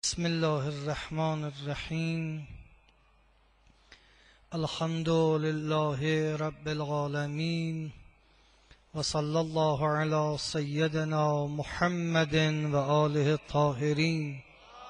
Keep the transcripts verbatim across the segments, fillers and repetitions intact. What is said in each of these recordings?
بسم الله الرحمن الرحیم. الحمد لله رب العالمین و صلی الله علی سیدنا محمد و آله الطاهرین.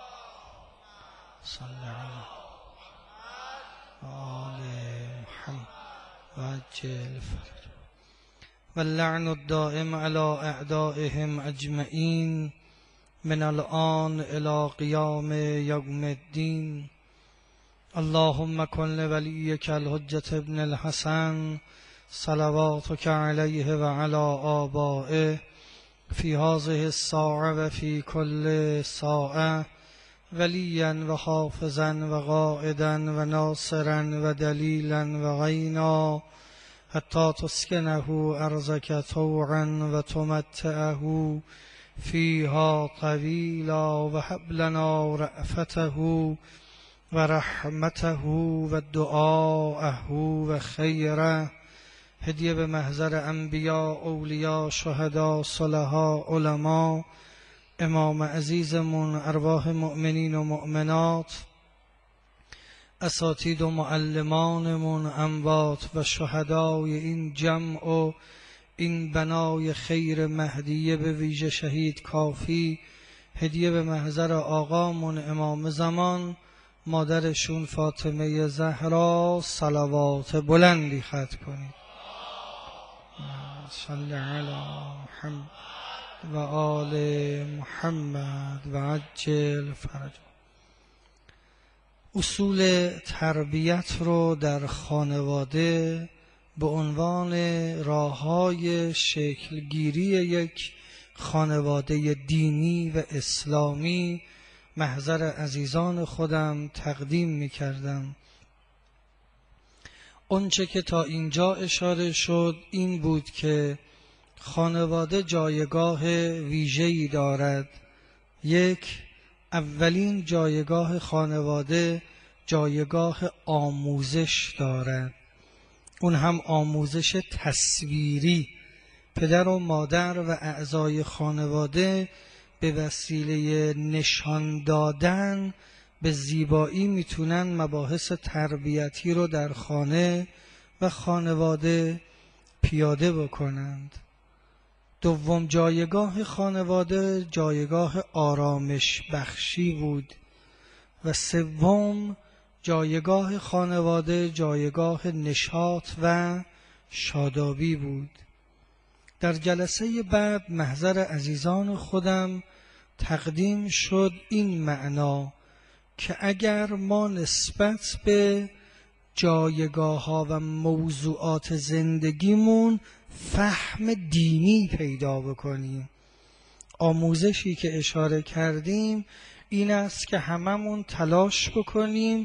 صلی الله و آل محمد و عجل فرج و اللعن الدائم علی اعدائهم اجمعین من الآن الى قیام یوم الدین. اللهم کن لولیک الحجة ابن الحسن صلواتک علیه و علی آبائه فی هذه الساعة و فی کل ساعة ولیا و حافظا و قائدا و ناصرا و دلیلا و غینا حتی تسکنه ارضک طوعا و تمتعه فیها طویلا و هب لنا رأفته و رحمته و دعاءه و خیره. هدیه به محضر انبیا، اولیا، شهدا، صلحا، علما، امام عزیزمون، ارواح مؤمنین و مؤمنات، اساتید و معلمانمون، اموات و شهدای این جمع و این بنای خیر مهدیه، به ویژه شهید کافی. هدیه به محضر آقامون امام زمان، مادرشون فاطمه زهرا، صلوات بلندی ختم کنید. صلی علی محمد و آل محمد و عجل فرج. اصول تربیت رو در خانواده به عنوان راه‌های شکلگیری یک خانواده دینی و اسلامی محضر عزیزان خودم تقدیم می کردم. اونچه که تا اینجا اشاره شد این بود که خانواده جایگاه ویژه‌ای دارد. یک، اولین جایگاه خانواده جایگاه آموزش دارد، اون هم آموزش تصویری. پدر و مادر و اعضای خانواده به وسیله نشان دادن به زیبایی میتونن مباحث تربیتی رو در خانه و خانواده پیاده بکنند. دوم جایگاه خانواده جایگاه آرامش بخشی بود و سوم جایگاه خانواده جایگاه نشاط و شادابی بود. در جلسه بعد محضر عزیزان خودم تقدیم شد این معنا که اگر ما نسبت به جایگاه ها و موضوعات زندگیمون فهم دینی پیدا بکنیم، آموزشی که اشاره کردیم این است که هممون تلاش بکنیم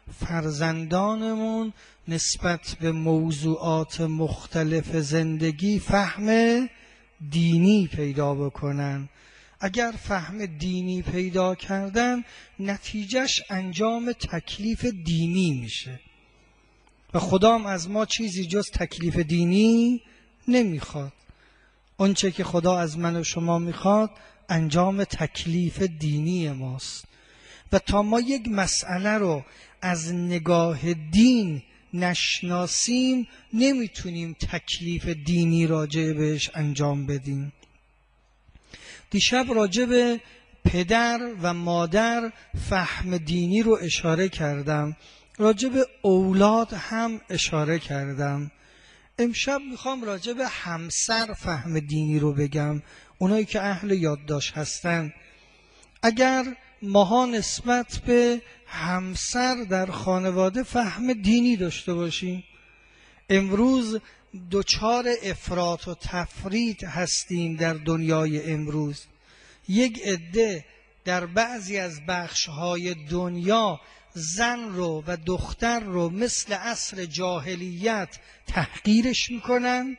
فرزندانمون نسبت به موضوعات مختلف زندگی فهم دینی پیدا بکنن. اگر فهم دینی پیدا کردن نتیجهش انجام تکلیف دینی میشه و خدا هم از ما چیزی جز تکلیف دینی نمیخواد. اونچه که خدا از من و شما میخواد انجام تکلیف دینی ماست و تا ما یک مسئله رو از نگاه دین نشناسیم نمیتونیم تکلیف دینی راجع بهش انجام بدیم. دیشب راجع به پدر و مادر فهم دینی رو اشاره کردم، راجع به اولاد هم اشاره کردم. امشب میخوام راجع به همسر فهم دینی رو بگم، اونایی که اهل یادداشت هستن. اگر ماها نسبت به همسر در خانواده فهم دینی داشته باشیم، امروز دچار افراط و تفریط هستیم در دنیای امروز. یک عده در بعضی از بخش‌های دنیا زن رو و دختر رو مثل عصر جاهلیت تحقیرش میکنن،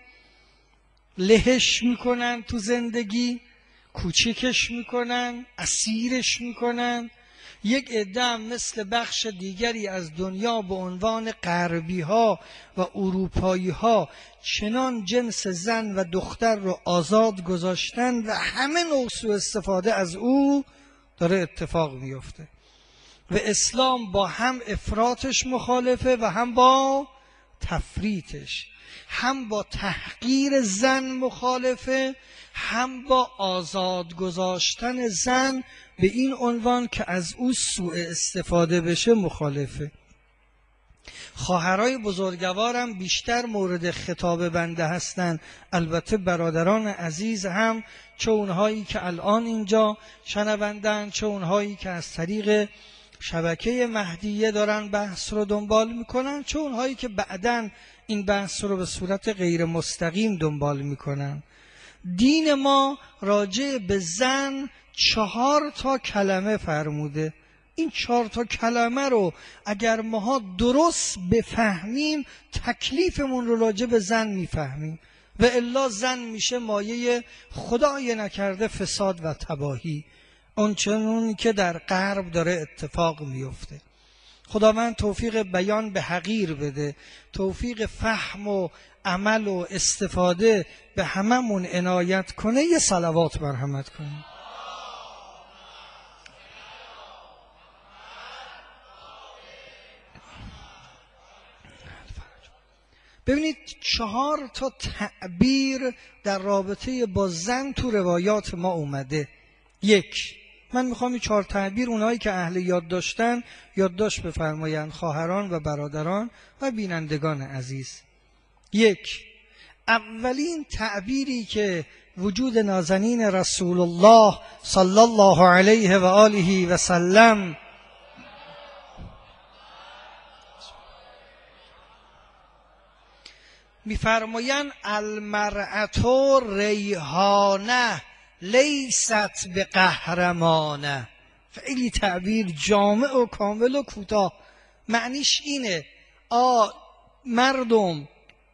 لهش میکنن، تو زندگی کوچیکش میکنن، اسیرش میکنن. یک عده هم مثل بخش دیگری از دنیا به عنوان غربی ها و اروپایی ها چنان جنس زن و دختر رو آزاد گذاشتن و همه نوع سوء استفاده از او داره اتفاق میفته و اسلام با هم افراطش مخالفه و هم با تفریطش، هم با تحقیر زن مخالفه، هم با آزاد گذاشتن زن به این عنوان که از او سوء استفاده بشه مخالفه. خواهرای بزرگوارم بیشتر مورد خطاب بنده هستند، البته برادران عزیز هم، چه اونهایی که الان اینجا شنوندن، چه اونهایی که از طریق شبکه مهدیه دارن بحث رو دنبال میکنن، چه اونهایی که بعداً این بحث رو به صورت غیر مستقیم دنبال میکنن. دین ما راجع به زن چهار تا کلمه فرموده. این چهار تا کلمه رو اگر ماها درست بفهمیم تکلیفمون رو راجع به زن میفهمیم و الا زن میشه مایه خدای نکرده فساد و تباهی، اونچنونی که در غرب داره اتفاق میفته. خداوند توفیق بیان به حقیر بده، توفیق فهم و عمل و استفاده به هممون عنایت کنه. یه صلوات مرحمت کنه. ببینید چهار تا تعبیر در رابطه با زن تو روایات ما اومده. یک، من میخوام این چهار تعبیر اونایی که اهل یاد داشتن یادداشت بفرمایند، خواهران و برادران و بینندگان عزیز. یک، اولین تعبیری که وجود نازنین رسول الله صلی الله علیه و آله و سلم میفرمایند المرأة ریحانه لیست به قهرمانه. خیلی تعبیر جامع و کامل و کوتاه. معنیش اینه آ مردم،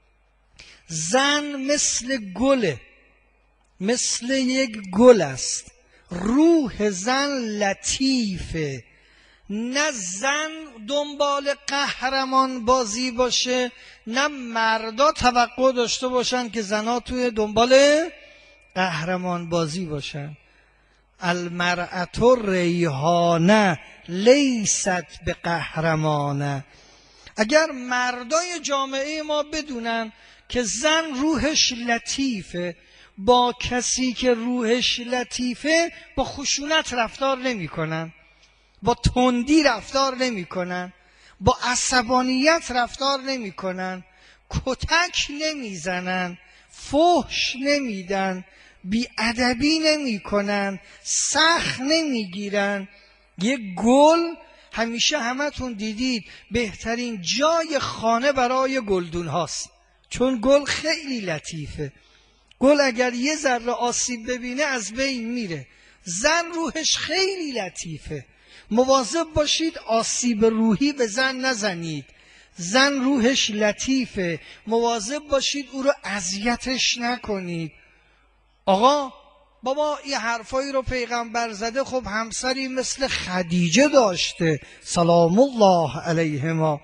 زن مثل گله، مثل یک گل است. روح زن لطیفه. نه زن دنبال قهرمان بازی باشه، نه مردا توقع داشته باشن که زنا توی دنبال قهرمان بازی باشن. المرأة ریحانه لیست به قهرمانه. اگر مردای جامعه ما بدونن که زن روحش لطیفه، با کسی که روحش لطیفه با خشونت رفتار نمی کنن، با تندی رفتار نمی کنن، با عصبانیت رفتار نمی کنن، کتک نمی زنن، فحش نمیدن، بی‌ادبی نمی کنن، سخت نمی گیرن. یک گل همیشه همتون دیدید بهترین جای خانه برای گلدون هاست، چون گل خیلی لطیفه. گل اگر یه ذره آسیب ببینه از بین میره. زن روحش خیلی لطیفه. مواظب باشید آسیب روحی به زن نزنید. زن روحش لطیفه، مواظب باشید او رو اذیتش نکنید. آقا بابا این حرفایی رو پیغمبر زده، خب همسری مثل خدیجه داشته سلام الله علیهما.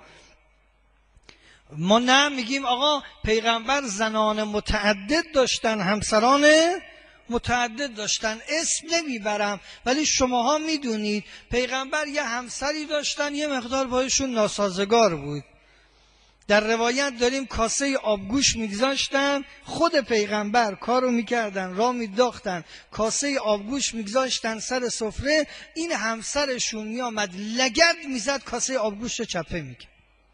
ما نه میگیم آقا پیغمبر زنان متعدد داشتن، همسران متعدد داشتن، اسم نمیبرم، ولی شماها میدونید پیغمبر یه همسری داشتن یه مقدار بایشون ناسازگار بود. در روایت داریم کاسه آبگوش میگذاشتن، خود پیغمبر کارو میکردن، را میداختن، کاسه آبگوش میگذاشتن سر سفره، این همسرشون میامد لگد میزد کاسه آبگوش رو چپه میکرد.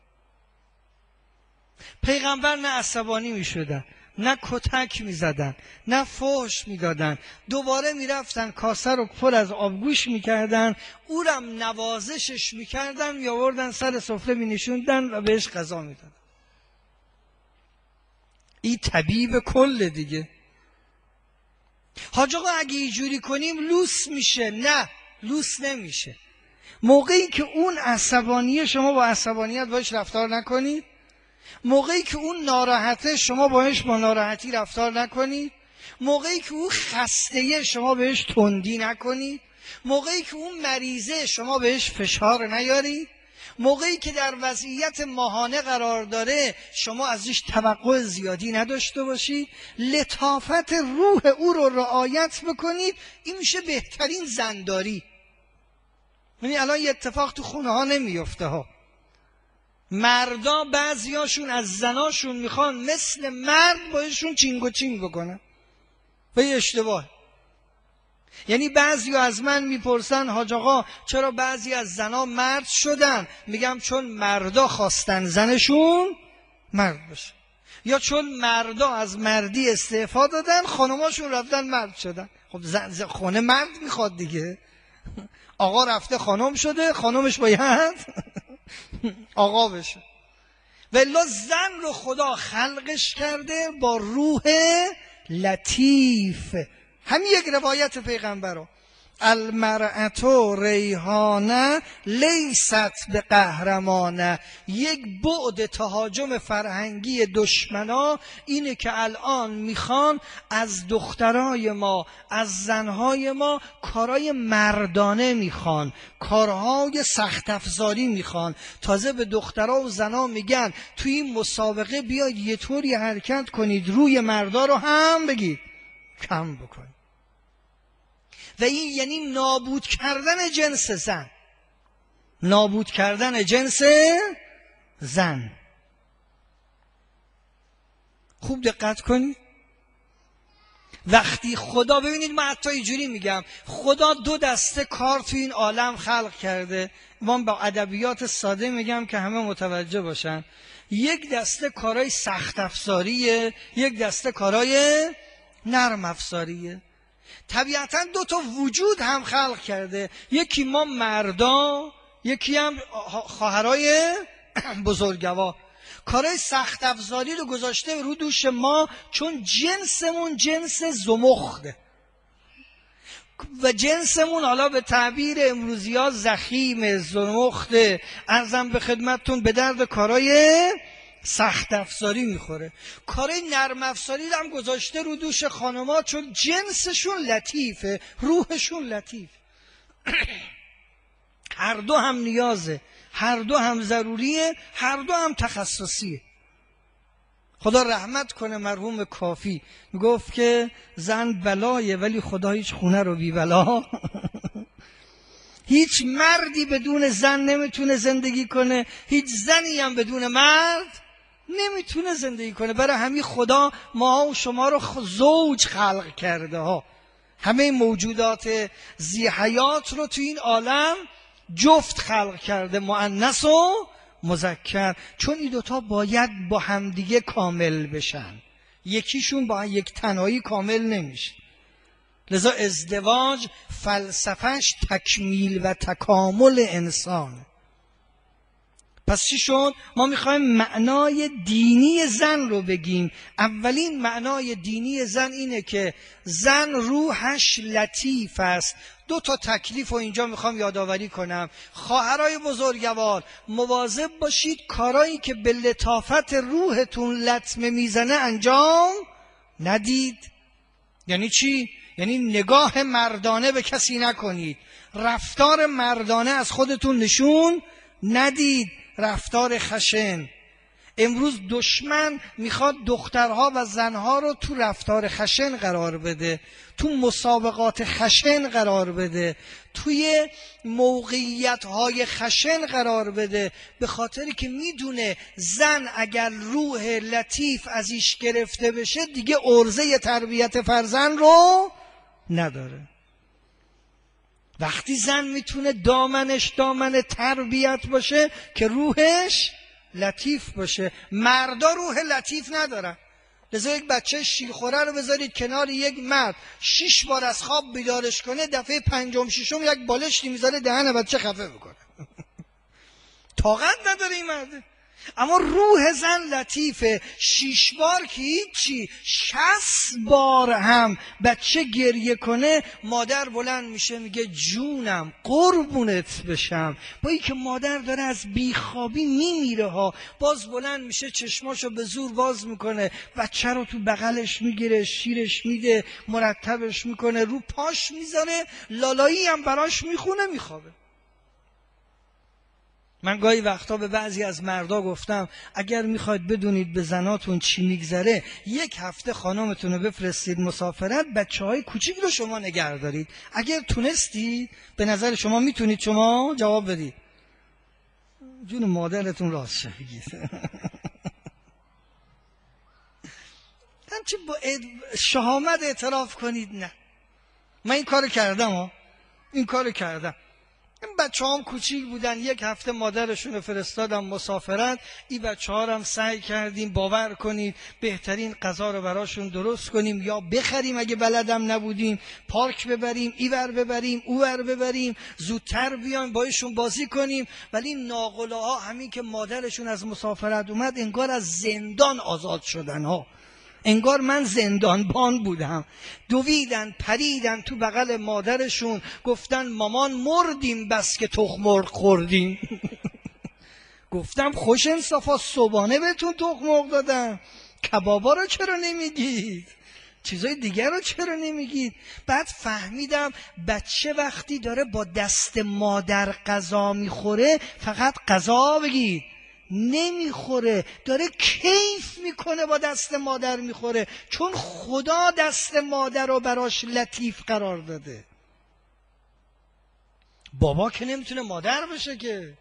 پیغمبر نه عصبانی میشدن، نه کتک میزدن، نه فحش میدادن، دوباره میرفتن کاسه رو پر از آبگوش میکردن، او رو نوازشش میکردن، میآوردن سر سفره مینشوندن و بهش غذا میدادن. این طبیب کل دیگه. حاج آقا اگه اینجوری کنیم لوس میشه. نه، لوس نمیشه. موقعی که اون عصبانیه شما با عصبانیت باش رفتار نکنید، موقعی که اون ناراحته شما باش با ناراحتی رفتار نکنید، موقعی که اون خسته‌ایه شما بهش تندی نکنید، موقعی که اون مریضه شما بهش فشار نیارید، موقعی که در وضعیت ماهانه قرار داره شما ازش توقع زیادی نداشته باشید، لطافت روح او رو رعایت بکنید. این میشه بهترین زنداری. یعنی الان یه اتفاق تو خونه ها نمیفته ها. مردا بعضیاشون از زناشون میخوان مثل مرد بایشون چینگ و چینگ بکنن و یه اشتباه. یعنی بعضی از من میپرسن حاج آقا چرا بعضی از زنا مرد شدن؟ میگم چون مردا خواستن زنشون مرد بشه، یا چون مردا از مردی استعفا دادن خانماشون رفتن مرد شدن. خب زن خونه مرد میخواد دیگه. آقا رفته خانم شده، خانمش باید آقا بشه. ولی زن رو خدا خلقش کرده با روح لطیف. همین یک روایت پیغمبر: المرأة ریحانه لیست به قهرمانه. یک بعد تهاجم فرهنگی دشمنا اینه که الان میخوان از دخترای ما، از زنهای ما کارهای مردانه میخوان، کارهای سخت افزاری میخوان. تازه به دخترها و زنها میگن توی این مسابقه بیاید یه طوری حرکت کنید روی مردا رو هم بگید کم بکنید. و این یعنی نابود کردن جنس زن، نابود کردن جنس زن. خوب دقت کنید. وقتی خدا، ببینید من حتی اینجوری میگم، خدا دو دسته کار تو این عالم خلق کرده. من با ادبیات ساده میگم که همه متوجه باشن. یک دسته کارهای سخت افزاریه، یک دسته کارهای نرم افزاریه. طبیعتاً دو تا وجود هم خلق کرده، یکی ما مردا، یکی هم خواهرای بزرگوار. کارهای سخت افزاری رو گذاشته رو دوش ما، چون جنسمون جنس زمخته و جنسمون حالا به تعبیر امروزی ها زخیم زمخته. عرضم به خدمتتون به درد کارهای سخت افزاری میخوره. کارهای نرم افزاری هم گذاشته رو دوش خانما، چون جنسشون لطیفه، روحشون لطیف. هر دو هم نیازه، هر دو هم ضروریه، هر دو هم تخصصیه. خدا رحمت کنه مرحوم کافی، میگفت که زن بلایه ولی خدا هیچ خونه رو بی بلا هیچ مردی بدون زن نمیتونه زندگی کنه، هیچ زنی هم بدون مرد نمیتونه زندگی کنه. برای همین خدا ما و شما رو زوج خلق کرده ها. همه موجودات ذی حیات رو تو این عالم جفت خلق کرده، مؤنث و مذکر، چون این دوتا باید با همدیگه کامل بشن. یکیشون با یک تنهایی کامل نمیشه. لذا ازدواج فلسفهش تکمیل و تکامل انسان. پس چی شد؟ ما میخوایم معنای دینی زن رو بگیم. اولین معنای دینی زن اینه که زن روحش لطیف است. دو تا تکلیف رو اینجا میخوام یادآوری کنم. خواهرای بزرگوار، مواظب باشید کارایی که به لطافت روحتون لطمه میزنه انجام ندید. یعنی چی؟ یعنی نگاه مردانه به کسی نکنید، رفتار مردانه از خودتون نشون ندید، رفتار خشن. امروز دشمن میخواد دخترها و زنها رو تو رفتار خشن قرار بده، تو مسابقات خشن قرار بده، توی موقعیت‌های خشن قرار بده، به خاطری که میدونه زن اگر روح لطیف ازش گرفته بشه دیگه عرضه تربیت فرزند رو نداره. وقتی زن میتونه دامنش دامن تربیت باشه که روحش لطیف باشه. مردا روح لطیف ندارن. لذا یک بچه شیرخوره رو بذارید کنار یک مرد، شش بار از خواب بیدارش کنه، دفعه پنجم ششم یک بالشتی میذاره دهن بچه خفه بکنه. طاقت نداره این مرده. اما روح زن لطیفه. شیش بار که هیچی، شصت بار هم بچه گریه کنه، مادر بلند میشه میگه جونم قربونت بشم. با این که مادر داره از بیخوابی میمیره ها، باز بلند میشه چشماشو به زور باز میکنه، بچه رو تو بغلش میگیره، شیرش میده، مرتبش میکنه، رو پاش میذاره، لالایی هم براش میخونه، میخوابه. من گاهی وقتا به بعضی از مردا گفتم اگر میخواید بدونید به زناتون چی میگذره، یک هفته خانمتون رو بفرستید مسافرت، بچه های کوچیک رو شما نگه دارید. اگر تونستی، به نظر شما میتونید شما جواب بدید؟ جون مادرتون راست شه بگید. همچی با شهامت اعتراف کنید نه من این کارو کردم ها این کارو کردم. این بچه هم کوچیک بودن، یک هفته مادرشون رو فرستادم مسافرت. این بچه ها هم سعی کردیم باور کنید بهترین غذا رو براشون درست کنیم یا بخریم اگه بلدم نبودیم، پارک ببریم، ایور ببریم، اوور ببریم، زودتر بیان بایشون بازی کنیم. ولی این ناقله ها همین که مادرشون از مسافرت اومد انگار از زندان آزاد شدن ها، انگار من زندانبان بودم. دویدن پریدن تو بغل مادرشون، گفتن مامان مردیم بس که تخم مرغ خوردیم. گفتم خوش انصافا صبحانه بهتون تخم مرغ دادم، کبابا رو چرا نمیگید؟ چیزای دیگر رو چرا نمیگید؟ بعد فهمیدم بچه وقتی داره با دست مادر غذا میخوره فقط غذا بگید نمیخوره، داره کیف میکنه با دست مادر میخوره، چون خدا دست مادر رو براش لطیف قرار داده. بابا که نمیتونه مادر بشه که.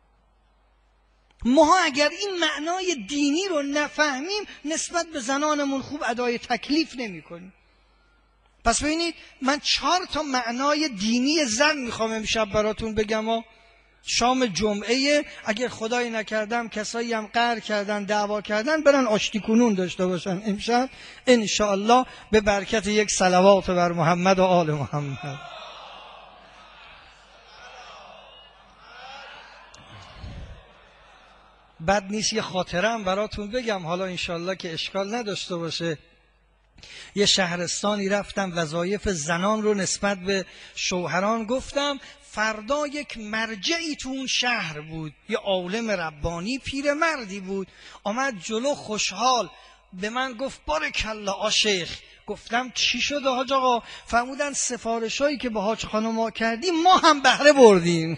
ما اگر این معنای دینی رو نفهمیم نسبت به زنانمون خوب ادای تکلیف نمی کنیم. پس ببینید من چهار تا معنای دینی زن میخوام امشب براتون بگم و شام جمعه اگر خدایی نکردم کسایی هم قهر کردن دعوا کردن برن آشتی کنون داشته باشن امشب انشاءالله به برکت یک صلوات بر محمد و آل محمد. بد نیست یه خاطره هم براتون بگم حالا انشاءالله که اشکال نداشته باشه. یه شهرستانی رفتم وظایف زنان رو نسبت به شوهران گفتم. فردا یک مرجعی تو اون شهر بود، یه عالم ربانی پیرمردی بود، آمد جلو خوشحال به من گفت بارکالله آ شیخ. گفتم چی شده حاج آقا؟ فرمودن سفارشایی که به حاج خانم ما کردیم ما هم بهره بردیم.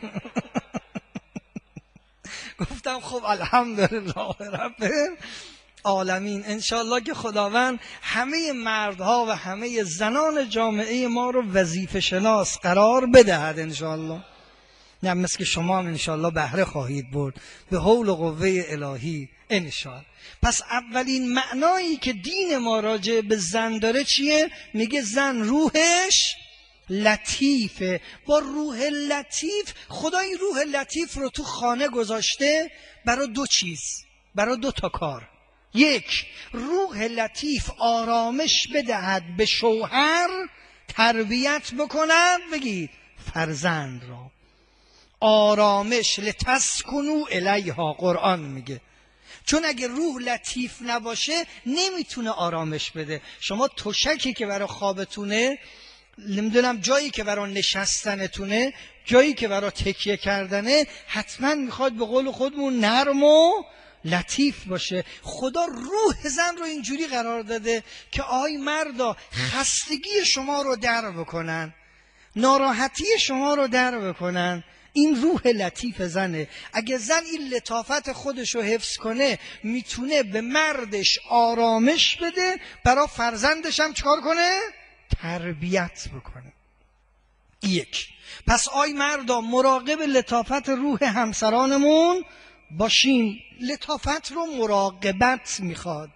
گفتم خب الحمدلله رب عالمین. انشاءالله که خداوند همه مردها و همه زنان جامعه ما رو وظیفه شناس قرار بدهد انشاءالله. نه مثل که شما هم انشاءالله بهره خواهید برد به حول و قوه الهی انشاءالله. پس اولین معنایی که دین ما راجع به زن داره چیه؟ میگه زن روحش لطیفه. با روح لطیف، خدا این روح لطیف رو تو خانه گذاشته برای دو چیز، برای دو تا کار. یک، روح لطیف آرامش بدهد به شوهر، تربیت بکند بگید فرزند را. آرامش لتسکنوا الیها قرآن میگه. چون اگه روح لطیف نباشه نمیتونه آرامش بده. شما تشکی که برای خوابتونه، نمیدونم جایی که برای نشستنتونه، جایی که برای تکیه کردنه، حتما میخواد به قول خودمون نرم و لطیف باشه. خدا روح زن رو اینجوری قرار داده که آی مردا خستگی شما رو در بکنن، ناراحتی شما رو در بکنن. این روح لطیف زنه. اگه زن این لطافت خودش رو حفظ کنه میتونه به مردش آرامش بده، برای فرزندش هم چکار کنه؟ تربیت بکنه. یک. پس آی مردا مراقب لطافت روح همسرانمون باشیم. لطافت رو مراقبت میخواد.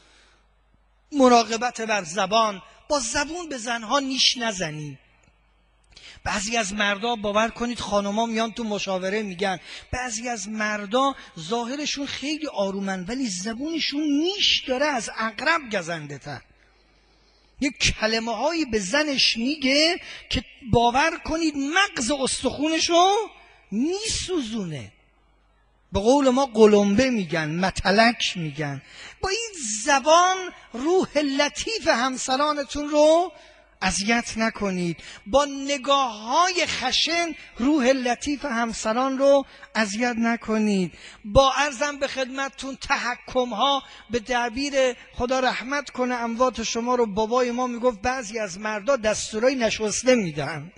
مراقبت بر زبان، با زبون به زنها نیش نزنی. بعضی از مردا باور کنید خانوما میان تو مشاوره میگن بعضی از مردا ظاهرشون خیلی آرومن ولی زبونشون نیش داره از عقرب گزنده تر. یک کلمه هایی به زنش میگه که باور کنید مغز استخونشو میسوزونه. به قول ما قلمبه میگن، متلک میگن. با این زبان روح لطیف همسرانتون رو اذیت نکنید. با نگاه های خشن روح لطیف همسران رو اذیت نکنید. با عرضم به خدمتتون تحکم ها، به تعبیر خدا رحمت کنه اموات شما رو، بابای ما میگفت بعضی از مردا دستورای نشسته میدن.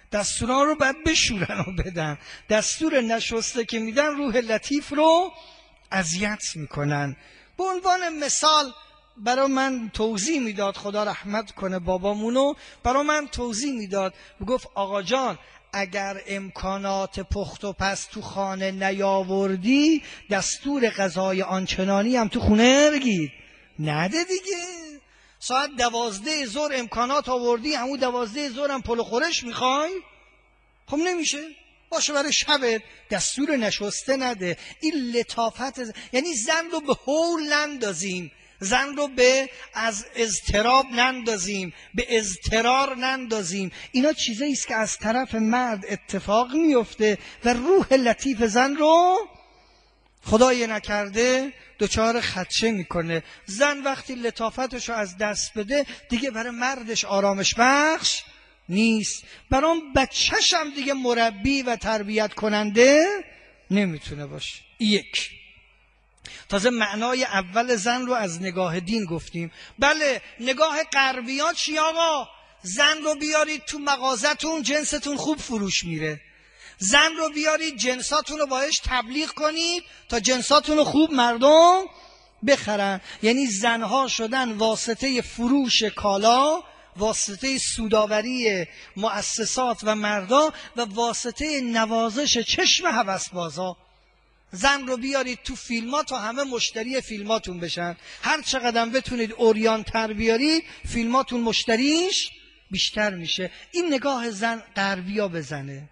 دستورا رو باید بشورن و بدن. دستور نشسته که میدن روح لطیف رو اذیت میکنن. به عنوان مثال برای من توضیح میداد، خدا رحمت کنه بابامونو، برای من توضیح میداد، میگفت آقا جان اگر امکانات پخت و پس تو خانه نیاوردی دستور غذای آنچنانی هم تو خونه بگیر نده دیگه. ساعت دوازده ظهر امکانات آوردی، همون دوازده ظهر هم پلو خورش میخوای؟ خب نمیشه. باشه برای شبت دستور نشسته نده. این لطافت ز... یعنی زن رو به هول نندازیم، زن رو به از اضطراب نندازیم، به اضطرار نندازیم. اینا چیزایی است که از طرف مرد اتفاق میفته و روح لطیف زن رو خدای نکرده دچار خدشه میکنه. زن وقتی لطافتش رو از دست بده دیگه برای مردش آرامش بخش نیست، برام بچه‌ش هم دیگه مربی و تربیت کننده نمیتونه باشه. یک، تازه معنای اول زن رو از نگاه دین گفتیم. بله نگاه غربی‌ها چی آقا؟ زن رو بیارید تو مغازتون جنستون خوب فروش میره، زن رو بیارید جنساتون رو باهاش تبلیغ کنید تا جنساتون رو خوب مردم بخرن. یعنی زنها شدن واسطه فروش کالا، واسطه سوداوری مؤسسات و مردا و واسطه نوازش چشم هوسبازا. زن رو بیارید تو فیلم‌ها تا همه مشتری فیلماتون بشن. هر چقدر بتونید اوریان تر بیارید فیلماتون مشتریش بیشتر میشه. این نگاه زن غربی‌ها بزنه.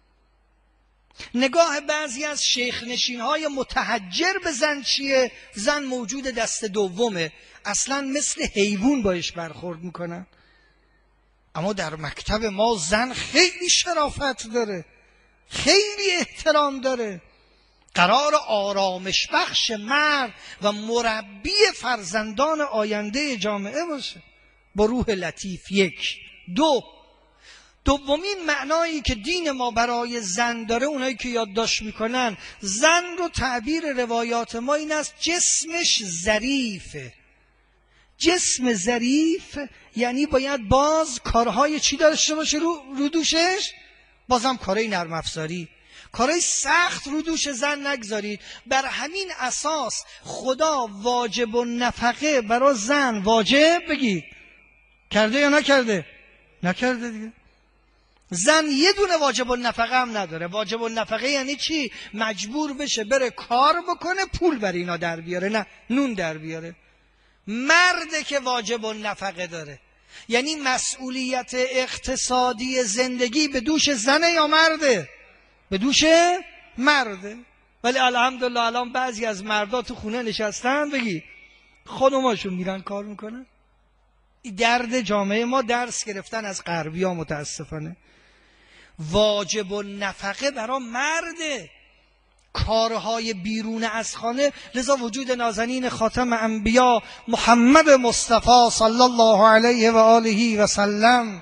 نگاه بعضی از شیخ نشین‌های متحجر به زن چیه؟ زن موجود دست دومه، اصلا مثل حیوان باش برخورد میکنن. اما در مکتب ما زن خیلی شرافت داره، خیلی احترام داره. قرار آرامش بخش مرد و مربی فرزندان آینده جامعه باشه با روح لطیف. یک. دو، دومین معنایی که دین ما برای زن داره، اونایی که یادداشت میکنن، زن رو تعبیر روایات ما این است جسمش ظریفه. جسم ظریف یعنی باید باز کارهای چی داشته باشه رو, رو دوشش؟ بازم کارهای نرم افزاری، کارهای سخت رو دوش زن نگذارید. بر همین اساس خدا واجب و نفقه برای زن واجب بگید کرده یا نکرده؟ نکرده دیگه. زن یه دونه واجب النفقه هم نداره. واجب النفقه یعنی چی؟ مجبور بشه بره کار بکنه پول بر اینا در بیاره، نه نون در بیاره. مرده که واجب النفقه داره. یعنی مسئولیت اقتصادی زندگی به دوش زنه یا مرده؟ به دوش مرده. ولی الحمدلله الان بعضی از مردا تو خونه نشستن بگی خانوماشون میرن کار میکنن. این درد جامعه ما درس گرفتن از غربی ها متاسفانه. واجب النفقه برای مرده، کارهای بیرون از خانه. لذا وجود نازنین خاتم انبیا محمد مصطفی صلی الله علیه و آله و سلم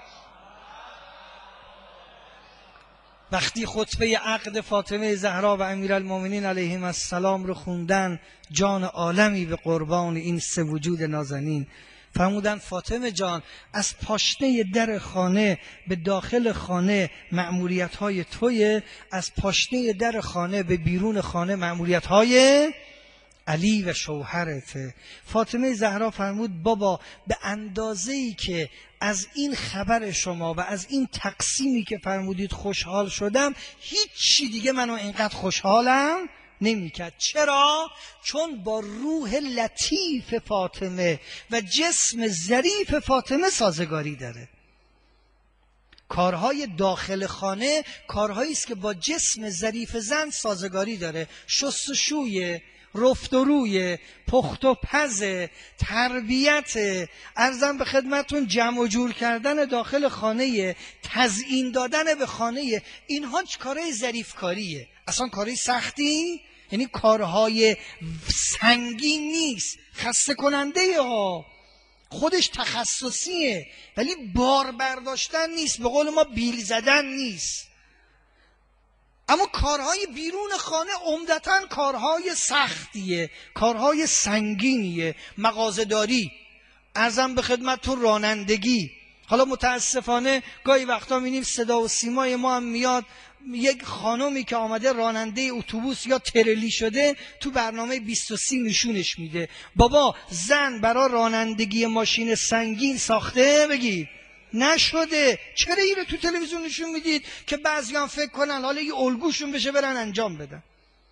وقتی خطبه عقد فاطمه زهرا و امیرالمومنین علیهم السلام رو خوندن، جان عالمی به قربان این سه وجود نازنین. فرمودن فاطمه جان از پاشنه در خانه به داخل خانه مأموریت های تویه، از پاشنه در خانه به بیرون خانه مأموریت های علی و شوهرته. فاطمه زهرا فرمود بابا به اندازه‌ای که از این خبر شما و از این تقسیمی که فرمودید خوشحال شدم، هیچی دیگه منو اینقدر خوشحالم نمی‌کرد. چرا؟ چون با روح لطیف فاطمه و جسم ظریف فاطمه سازگاری داره. کارهای داخل خانه کارهایی است که با جسم ظریف زن سازگاری داره. شستشوی، رفت و روی، پخت و پز، تربیت، عرضم به خدمتون جمع و جور کردن داخل خانه، تزیین دادن به خانه، اینها کارهای ظریف کاریه. اصلا کارهای سختی، یعنی کارهای سنگین نیست، خسته کننده ها، خودش تخصصیه ولی بار برداشتن نیست، به قول ما بیل زدن نیست. اما کارهای بیرون خانه عمدتاً کارهای سختیه، کارهای سنگینیه. مغازه‌داری، عرضم به خدمتتون رانندگی، حالا متاسفانه گاهی وقتا می‌بینیم صدا و سیمای ما هم میاد، یک خانمی که آمده راننده اتوبوس یا ترلی شده تو برنامه بیست و سی نشونش میده. بابا زن برای رانندگی ماشین سنگین ساخته بگید نشده، چرا این رو تو تلویزیون نشون میدید که بعضیان فکر کنن حالا یه الگوشون بشه برن انجام بدن.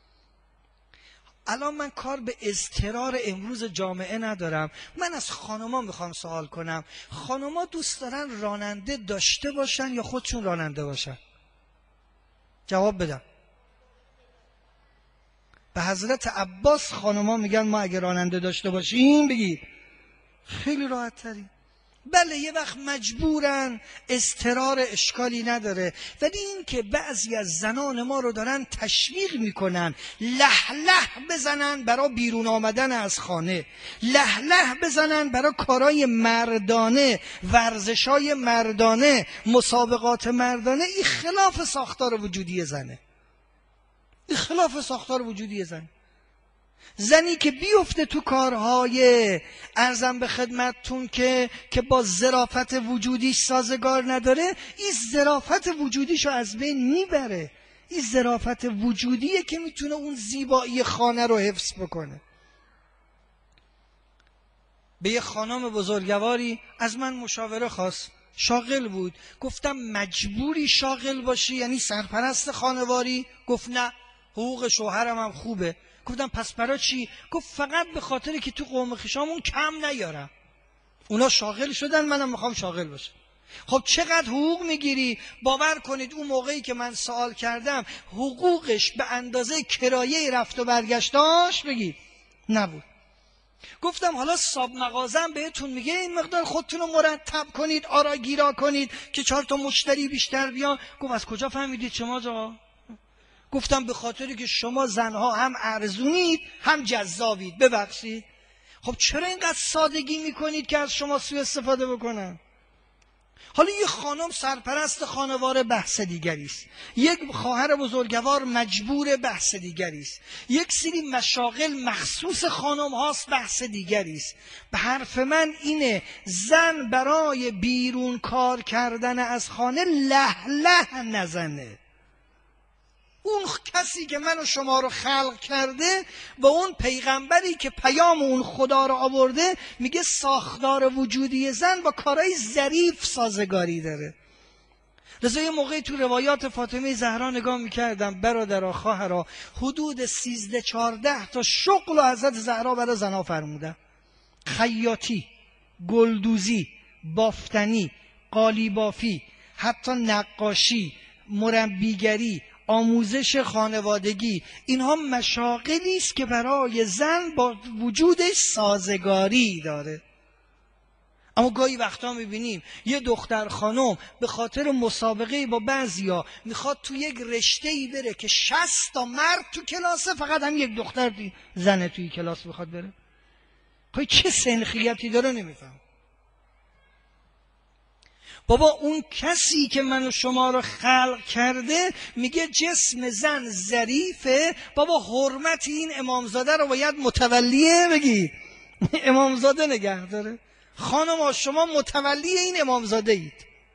الان من کار به اضطرار امروز جامعه ندارم، من از خانوما میخوام سوال کنم، خانوما دوست دارن راننده داشته باشن یا خودشون راننده باشن؟ جواب بدم. به حضرت عباس خانوما میگن ما اگه راننده داشته باشیم بگید خیلی راحت تریم. بله یه وقت مجبورن، اضطرار اشکالی نداره، ولی این که بعضی از زنان ما رو دارن تشویق میکنن له له بزنن برای بیرون آمدن از خانه، له له بزنن برای کارهای مردانه، ورزشای مردانه، مسابقات مردانه، این خلاف ساختار وجودی زنه، این خلاف ساختار وجودی زنه. زنی که بیفته تو کارهای ارزم به خدمتتون که که با ظرافت وجودیش سازگار نداره، این ظرافت وجودیشو از بین میبره. این ظرافت وجودیه که میتونه اون زیبایی خانه رو حفظ بکنه. به یه خانم بزرگواری از من مشاوره خواست، شاغل بود. گفتم مجبوری شاغل باشی یعنی سرپرست خانواری؟ گفت نه، حقوق شوهرم هم خوبه. گفتم پس برای چی؟ گفت فقط به خاطری که تو قوم خویشامون کم نیارم. اونا شاغل شدن، منم میخوام شاغل باشم. خب چقدر حقوق میگیری؟ باور کنید اون موقعی که من سوال کردم حقوقش به اندازه کرایه رفت و برگشتاش بگید نبود. گفتم حالا صاحب مغازم بهتون میگه این مقدار خودتون رو مرتب کنید، آرا گیرا کنید که چهار تا مشتری بیشتر بیان. گفت از کجا فهمیدید شما جا؟ گفتم به خاطری که شما زنها هم ارزونید هم جذابید. ببخشید خب چرا اینقدر سادگی میکنید که از شما سوء استفاده بکنن؟ حالا یه خانم سرپرست خانوار بحث دیگری است، یک خواهر بزرگوار مجبور بحث دیگری است، یک سری مشاغل مخصوص خانم هاست بحث دیگری است. به حرف من اینه زن برای بیرون کار کردن از خانه له له نزنه. اون کسی که من و شما رو خلق کرده و اون پیغمبری که پیام اون خدا رو آورده میگه ساختار وجودی زن با کارهای ظریف سازگاری داره. لذا یه موقعی تو روایات فاطمه زهرا نگاه میکردم، برادرها خواهرها، حدود سیزده چارده تا شغل و حضرت زهرا برای زنها فرمودن: خیاطی، گلدوزی، بافتنی، قالیبافی، حتی نقاشی، مربیگری، آموزش خانوادگی. اینها مشاغلی است که برای زن با وجودش سازگاری داره. اما گاهی وقتا میبینیم یه دختر خانم به خاطر مسابقه با بعضیا میخواد تو یک رشته‌ای بره که شصت تا مرد تو کلاسه، فقط هم یک دختر توی زنه توی کلاس بخواد بره. خب چه سنخیتی داره نمیفهم. بابا اون کسی که من و شما رو خلق کرده میگه جسم زن ظریفه، بابا حرمت این امامزاده رو باید متولیه بگید امامزاده نگه داره. خانم ها شما متولی این امامزاده اید.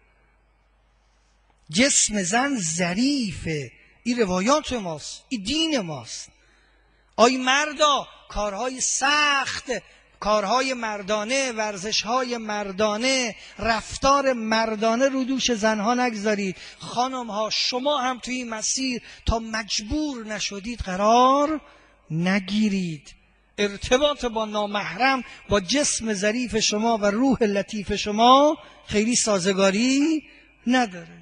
جسم زن ظریفه، این روایات ماست، این دین ماست. آی مردا کارهای سخت، کارهای مردانه، ورزشهای مردانه، رفتار مردانه رو دوش زنها نگذارید. خانم ها شما هم توی این مسیر تا مجبور نشدید قرار نگیرید. ارتباط با نامحرم با جسم ظریف شما و روح لطیف شما خیلی سازگاری نداره.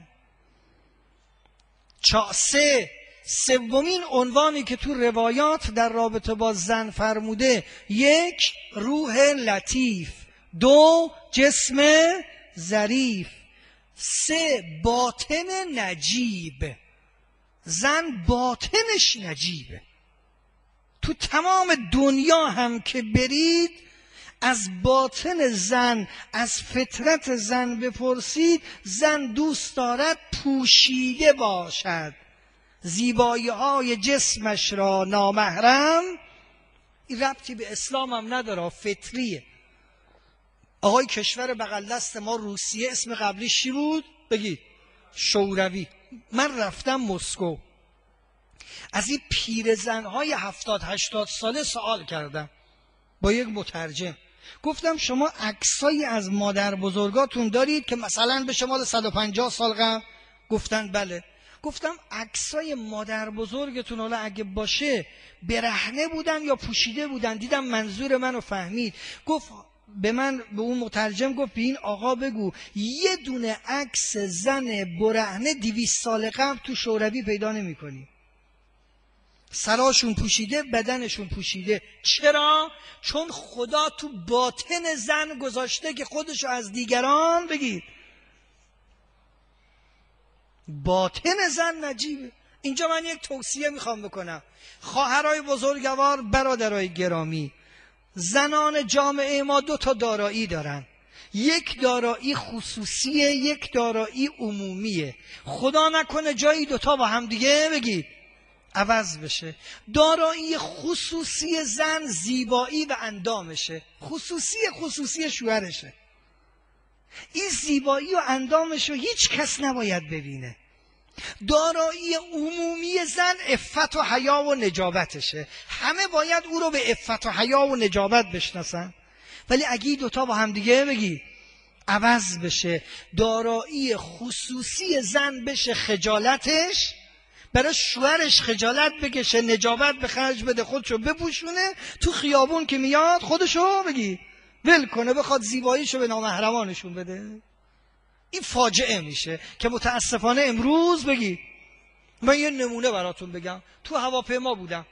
چاسه سومین عنوانی که تو روایات در رابطه با زن فرموده: یک، روح لطیف، دو، جسم ظریف، سه، باطن نجیب. زن باطنش نجیبه. تو تمام دنیا هم که برید از باطن زن، از فطرت زن بپرسید، زن دوست دارد پوشیده باشد. زیبایی های جسمش را نامحرم، این ربطی به اسلام هم نداره، فطریه. آقای کشور بغل دست ما روسیه اسم قبلیش چی بود؟ بگید. شوروی. من رفتم مسکو، از این پیرزن‌های هفتاد هشتاد ساله سوال کردم با یک مترجم. گفتم شما عکسایی از مادر بزرگاتون دارید که مثلا به شمال صد و پنجاه سال قبل؟ گفتن بله. گفتم عکسای مادر بزرگتون حالا اگه باشه برهنه بودن یا پوشیده بودن؟ دیدم منظور منو فهمید. گفت به من، به اون مترجم گفت به این آقا بگو یه دونه عکس زن برهنه دویست سال قبل تو شوروی پیدا نمی کنی. سراشون پوشیده، بدنشون پوشیده. چرا؟ چون خدا تو باطن زن گذاشته که خودشو از دیگران بگید. باطن زن نجیبه. اینجا من یک توصیه میخوام بکنم. خواهرای بزرگوار، برادرای گرامی، زنان جامعه ما دو تا دارایی دارن. یک دارایی خصوصیه، یک دارایی عمومیه. خدا نکنه جایی دوتا با هم دیگه بگید عوض بشه. دارایی خصوصی زن زیبایی و اندامشه. خصوصی خصوصی شوهرشه. این زیبایی و اندامشو هیچ کس نباید ببینه. دارایی عمومی زن عفت و حیا و نجابتشه. همه باید او رو به عفت و حیا و نجابت بشناسن. ولی اگه این دوتا با هم دیگه بگی عوض بشه، دارایی خصوصی زن بشه خجالتش، برای شوهرش خجالت بکشه، نجابت به خرج بده، خودشو بپوشونه، تو خیابون که میاد خودشو بگی ول کنه، بخواد زیباییشو به نامحرمانشون بده. این فاجعه میشه که متاسفانه امروز بگی. من یه نمونه براتون بگم. تو هواپیما بودم،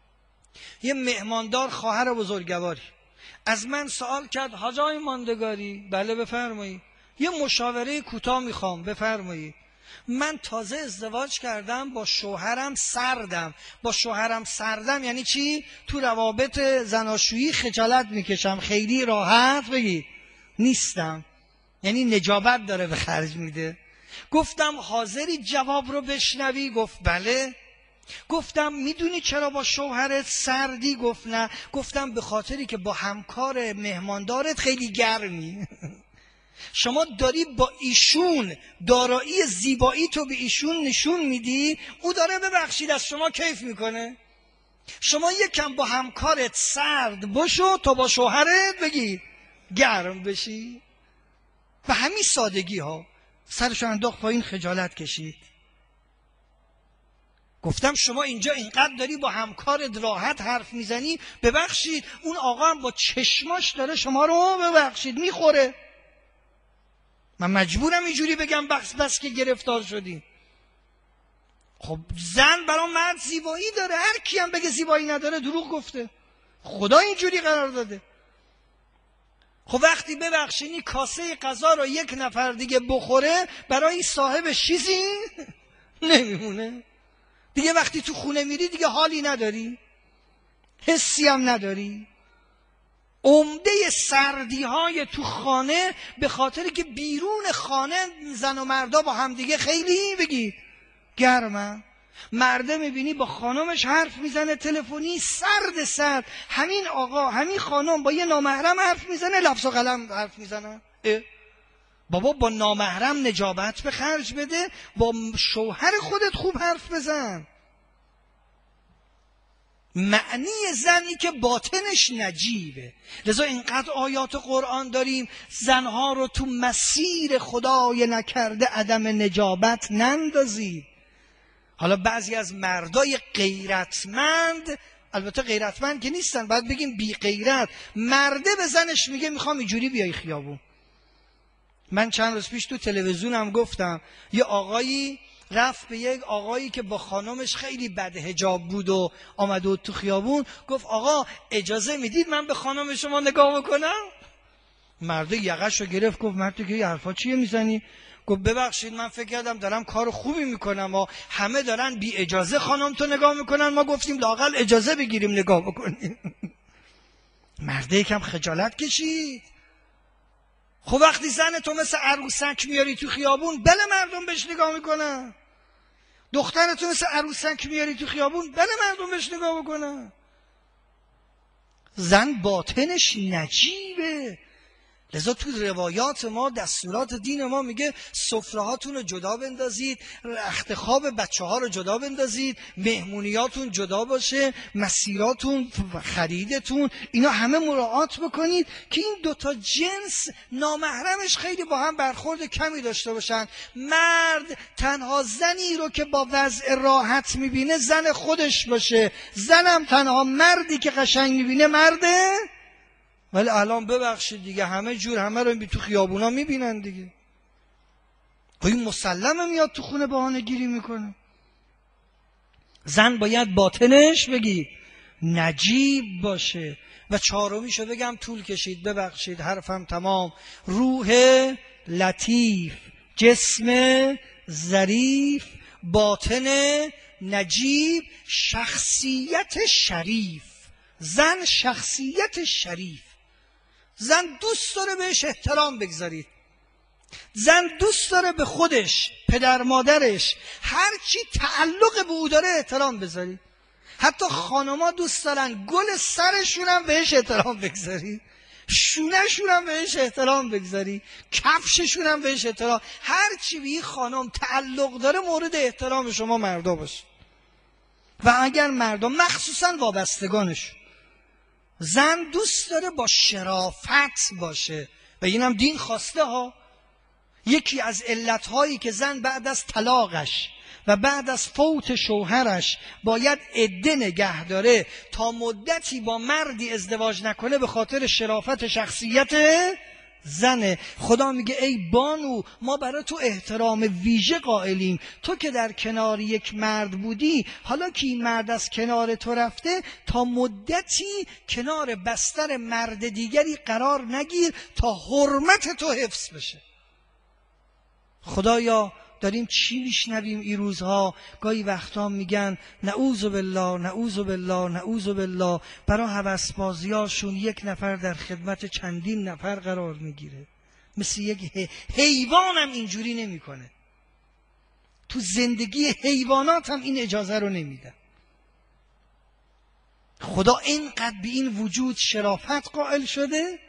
یه مهماندار خواهر بزرگواری از من سوال کرد حاج آقای ماندگاری، بله بفرمایید، یه مشاوره کوتاه میخوام، بفرمایید. من تازه ازدواج کردم، با شوهرم سردم. با شوهرم سردم یعنی چی؟ تو روابط زناشویی خجالت میکشم، خیلی راحت بگید نیستم، یعنی نجابت داره به خرج میده. گفتم حاضری جواب رو بشنوی؟ گفت بله. گفتم میدونی چرا با شوهرت سردی؟ گفت نه. گفتم به خاطری که با همکار مهماندارت خیلی گرمی. شما داری با ایشون دارایی زیبایی تو به ایشون نشون میدی، او داره ببخشید از شما کیف میکنه. شما یکم با همکارت سرد باشو تا با شوهرت بگی گرم بشی. به همین سادگی ها سرشو انداخت پایین، خجالت کشید. گفتم شما اینجا اینقدر داری با همکارت راحت حرف میزنی، ببخشید اون آقا هم با چشماش داره شما رو ببخشید میخوره. من مجبورم اینجوری بگم بس بس که گرفتار شدی. خب زن برای مرد زیبایی داره، هر کی هم بگه زیبایی نداره دروغ گفته. خدا اینجوری قرار داده. خب وقتی ببخشینی کاسه غذا رو یک نفر دیگه بخوره، برای صاحب چیزی نمیمونه دیگه. وقتی تو خونه میری دیگه حالی نداری، حسی هم نداری. عمده سردی های تو خانه به خاطر که بیرون خانه زن و مردا با همدیگه خیلی بگید گرمن. مرده میبینی با خانمش حرف میزنه تلفنی، سرد سرد. همین آقا همین خانم با یه نامحرم حرف میزنه، لفظ و قلم حرف میزنه. بابا با نامحرم نجابت به خرج بده، با شوهر خودت خوب حرف بزن. معنی زنی که باطنش نجیبه. لذا اینقدر آیات قرآن داریم زنها رو تو مسیر خدای نکرده عدم نجابت نندازید. حالا بعضی از مردای غیرتمند، البته غیرتمند که نیستن، باید بگیم بی غیرت، مرده به زنش میگه میخوام اینجوری بیای خیابون. من چند روز پیش تو تلویزیونم گفتم یه آقایی رفت به یک آقایی که با خانمش خیلی بد حجاب بود و آمده بود تو خیابون، گفت آقا اجازه میدید من به خانم شما نگاه بکنم؟ مرده یقش رو گرفت، گفت مرد تو که یه حرفا چیه میزنی؟ گفت ببخشید من فکر کردم دارم کار خوبی میکنم و همه دارن بی اجازه خانم تو نگاه میکنن، ما گفتیم لااقل اجازه بگیریم نگاه بکنیم. مرده یکم خجالت کشید. خب وقتی زن تو مثل عروسک میاری تو خیابون، بله مردم بهش نگاه میکنن. دختر تو مثل عروسک میاری تو خیابون، بله مردم بهش نگاه میکنن. زن باطنش نجیبه. لذا تو روایات ما، دستورات دین ما میگه سفره هاتون رو جدا بندازید، رخت خواب بچه ها رو جدا بندازید، مهمونیاتون جدا باشه، مسیراتون، خریدتون، اینا همه مراعات بکنید که این دوتا جنس نامحرمش خیلی با هم برخورد کمی داشته باشن. مرد تنها زنی رو که با وضع راحت میبینه زن خودش باشه، زنم تنها مردی که قشنگ میبینه مرده. ولی الان ببخشید دیگه همه جور همه رو تو خیابونا میبینن دیگه. این مسلمه میاد تو خونه بهانه گیری میکنه. زن باید باطنش بگی نجیب باشه. و چهارمیشو بگم طول کشید، ببخشید حرفم تمام. روح لطیف، جسم ظریف، باطن نجیب، شخصیت شریف. زن شخصیت شریف. زن دوست داره بهش احترام بگذارید. زن دوست داره به خودش، پدر مادرش، هر چی تعلق به او داره احترام بذارید. حتی خانما دوست دارن گل سرشون هم بهش احترام بگذارید، شونه‌شون هم بهش احترام بگذاری، کفششون هم بهش احترام. هر چی به این خانم تعلق داره مورد احترام شما مردا باشه. و اگر مردم مخصوصا وابستگانش، زن دوست داره با شرافت باشه و اینم دین خواسته ها. یکی از علتهایی که زن بعد از طلاقش و بعد از فوت شوهرش باید عده نگه داره تا مدتی با مردی ازدواج نکنه به خاطر شرافت شخصیت زنه. خدا میگه ای بانو ما برای تو احترام ویژه قائلیم. تو که در کنار یک مرد بودی، حالا که این مرد از کنار تو رفته تا مدتی کنار بستر مرد دیگری قرار نگیر تا حرمت تو حفظ بشه. خدایا داریم چی میشنویم این روزها؟ گاهی وقتا میگن نعوذ بالله نعوذ بالله نعوذ بالله. برای هوسبازیاشون یک نفر در خدمت چندین نفر قرار میگیره. مثل یک حیوان هم اینجوری نمیکنه. تو زندگی حیوانات هم این اجازه رو نمیدن. خدا اینقدر به این وجود شرافت قائل شده.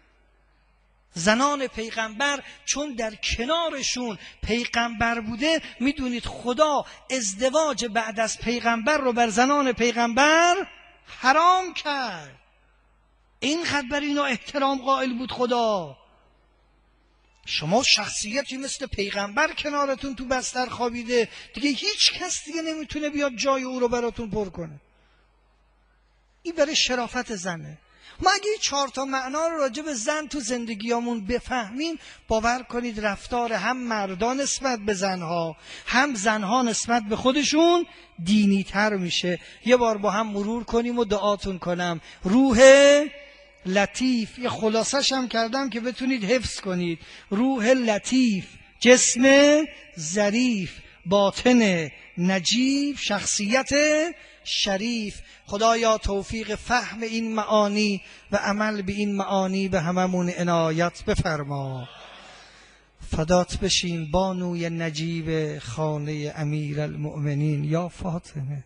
زنان پیغمبر چون در کنارشون پیغمبر بوده، میدونید خدا ازدواج بعد از پیغمبر رو بر زنان پیغمبر حرام کرد. اینقدر بر اینا احترام قائل بود خدا. شما شخصیتی مثل پیغمبر کنارتون تو بستر خوابیده، دیگه هیچ کس دیگه نمیتونه بیاد جای او رو براتون پر کنه. این برای شرافت زنه. ما اگه چهار تا معنا رو راجع به زن تو زندگیامون بفهمیم، باور کنید رفتار هم مردان نسبت به زنها هم زنها نسبت به خودشون دینی تر میشه. یه بار با هم مرور کنیم و دعاتون کنم. روح لطیف، یه خلاصش هم کردم که بتونید حفظ کنید. روح لطیف، جسم ظریف، باطن نجیب، شخصیت شریف. خدایا توفیق فهم این معانی و عمل به این معانی به هممون عنایت بفرما. فدات بشیم بانوی نجیب خانه امیر المؤمنین یا فاطمه.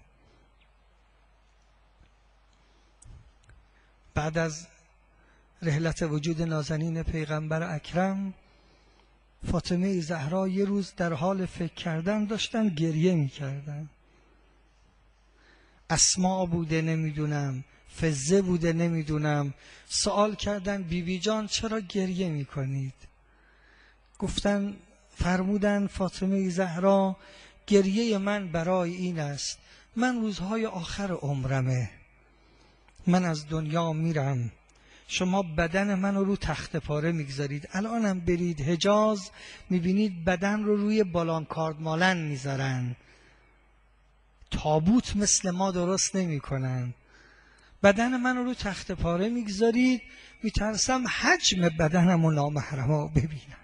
بعد از رحلت وجود نازنین پیغمبر اکرم، فاطمه زهرا یه روز در حال فکر کردن داشتن گریه می کردن. اسما بوده نمیدونم، فزه بوده نمیدونم. سوال کردن بیبی بی جان چرا گریه میکنید؟ گفتن فرمودن فاطمه زهرا گریه من برای این است، من روزهای آخر عمرمه، من از دنیا میرم، شما بدن منو رو تخت پاره میگذارید. الانم برید حجاز میبینید بدن رو روی بالان کاردمالن میذارن، تابوت مثل ما درست نمی کنن. بدن من رو تخت پاره میگذارید، میترسم حجم بدنم و نامحرما ببینن.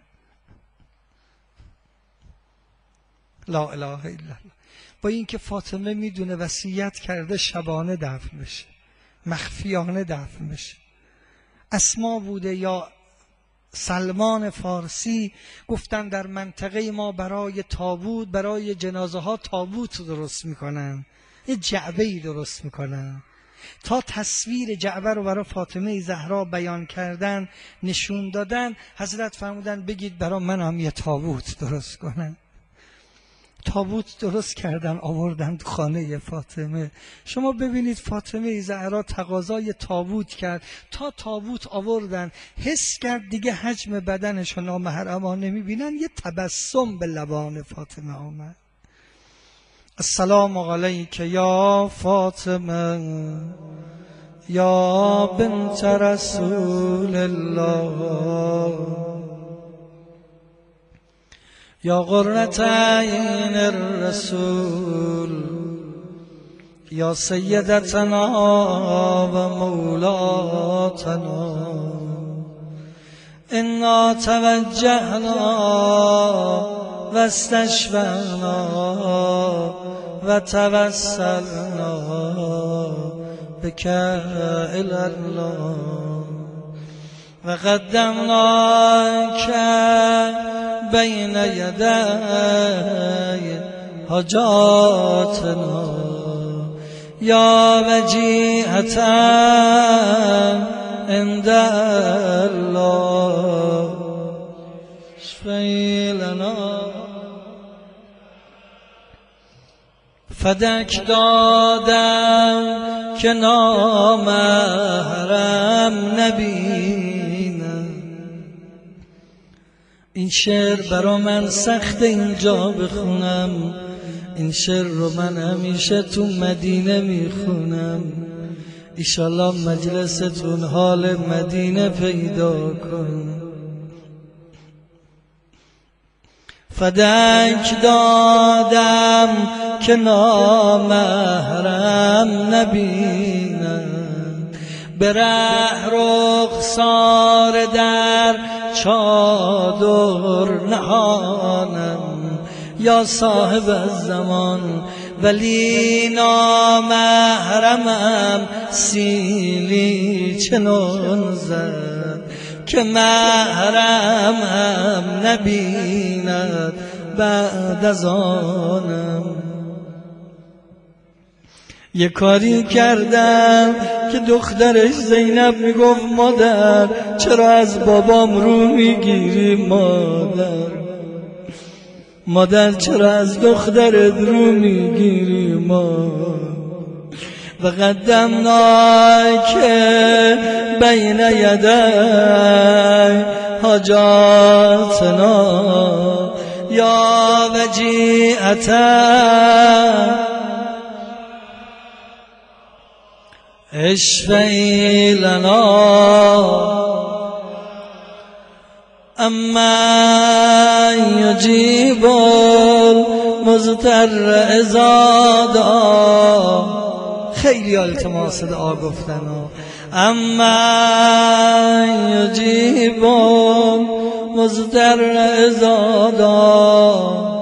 لا اله الا الله. با اینکه فاطمه میدونه وصیت کرده شبانه دفن بشه، مخفیانه دفن بشه. اسما بوده یا سلمان فارسی گفتن در منطقه ما برای تابوت، برای جنازه ها تابوت درست میکنن، یه جعبه‌ای درست میکنن. تا تصویر جعبه رو برای فاطمه زهرا بیان کردن، نشون دادن، حضرت فرمودن بگید برای من هم یه تابوت درست کنن. تابوت درست کردن، آوردن تو خانه فاطمه. شما ببینید فاطمه زهرا تقاضای تابوت کرد، تا تابوت آوردن، حس کرد دیگه حجم بدنش رو نامحرمان نمیبینن، یه تبسم به لبان فاطمه آمد. السلام علیک یا فاطمه یا بنت رسول الله یا قرة عین الرسول یا سیدتنا و مولاتنا انا توجهنا و استشفعنا و توسلنا بک الی الله و قدمناک بین یدی حاجاتنا یا وجیهة عند الله اشفعی لنا. فدک دادم که نامحرم نبینم. این شعر برا من سخت اینجا بخونم، این شعر رو من همیشه تو مدینه میخونم. ایشالله مجلستون حال مدینه پیدا کن. فدک دادم که نامحرم نبینم، به ره رخسار در چادر نهانم. یا صاحب الزمان ولی نامحرمم سیلی چنون زد که محرم هم نبیند بعد از آنم. یه کاری کردم که دخترش زینب میگفت مادر چرا از بابام رو میگیری، مادر مادر چرا از دخترت رو میگیری. ما و قدمناک بین یدی حاجاتنا یا وجیهة اشفعی لنا. اما یجیب المضطر اذا دعا. خیلی التماس دعا گفتن. اما یجیب المضطر اذا دعا